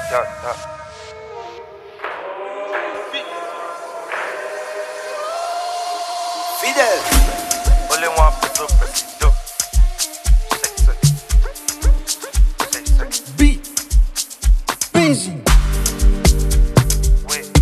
yeah. Fidel. Only one person presido. Say. B. Busy. Wait.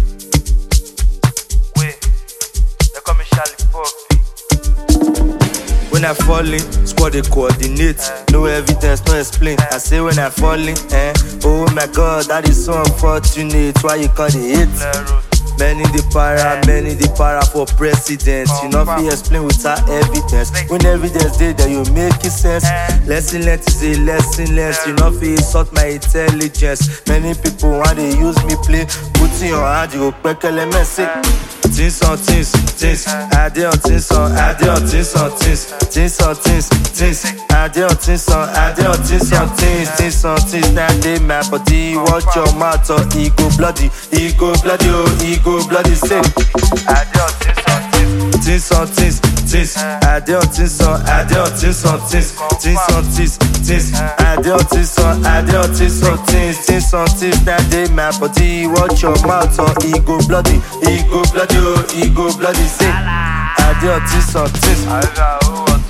They call me Charlie Poppy. When I fall in, squad they coordinate. No evidence, no explain. I say when I fall in, oh my God, that is so unfortunate. Why you call it hate? Many the para for president. You know fi explain without evidence. When evidence dey there, you make it sense. Lesson learned is a lesson learned. You know fi insult my intelligence. Many people want to use me play. Put in your hand, you go pekele messy. Things on things. I dey on things on things. Things on things. I dey on things on things. Now they my body, watch your mouth or ego bloody, oh ego bloody say. I dey on things on things. I dey on things on things. I dey on things on things. Now they my body, watch your mouth or ego bloody, oh ego bloody say. I dey on things on things.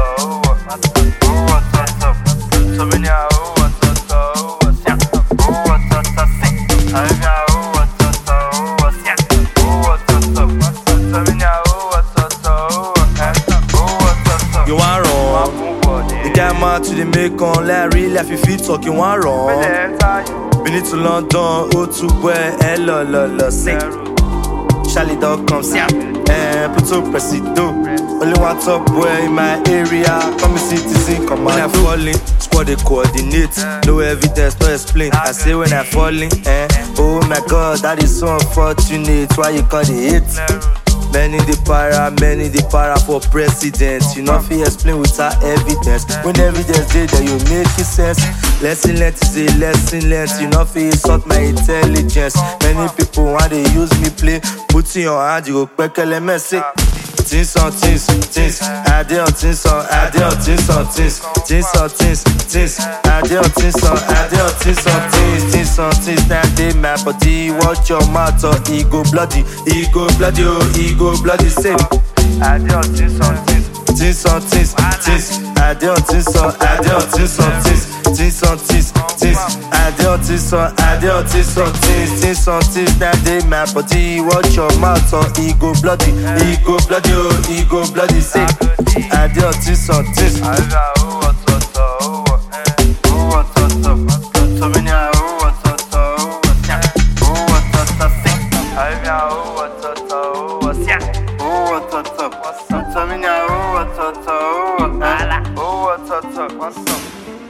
You want wrong? The guy mad to the make on like real life if you talk you want wrong. Been it to London, O2 boy, hello, say. Charlie dog come see, put up presido. Only one top boy in my area. Come citizen, come on. When I fall in, squad they coordinate. No evidence, no explain. I say when I fall in, oh my God, that is so unfortunate. Why you call it hate? Many the para for president. You know fi explain without evidence. When evidence dey there, you make it sense. Lesson learned is a lesson learned. You know fi insult my intelligence. Many people want to use me play. Put in your hand, you go pekele messy. Things on things. I dey on things on things. I dey on things on things. Now they my body, watch your mouth or ego bloody, oh ego bloody say. I dey on things on things. I dey on things on things. I dey on things. Now they my body, watch your mouth or ego bloody, oh ego bloody say. I dey on things on things. What's up?